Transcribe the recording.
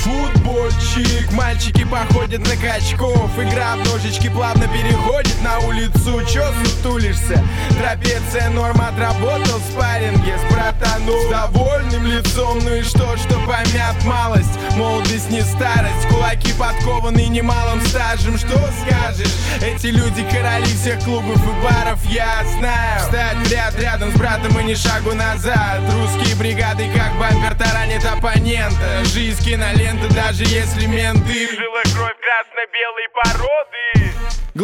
Футбольчик, мальчики походят на качков. Игра в ножички плавно переходит на улицу. Чё сутулишься? Трапеция норм, отработал в спарринге с братаном. С довольным лицом, ну и что помят малость. Молодость не старость, кулаки подкованы немалым стажем. Что скажешь? Эти люди короли всех клубов и баров, я знаю. Встать в ряд рядом с братом и ни шагу назад. Русские бригады как бампер таранит оппонента. Жизнь кинолента, даже если менты. В жилах кровь красно-белой породы.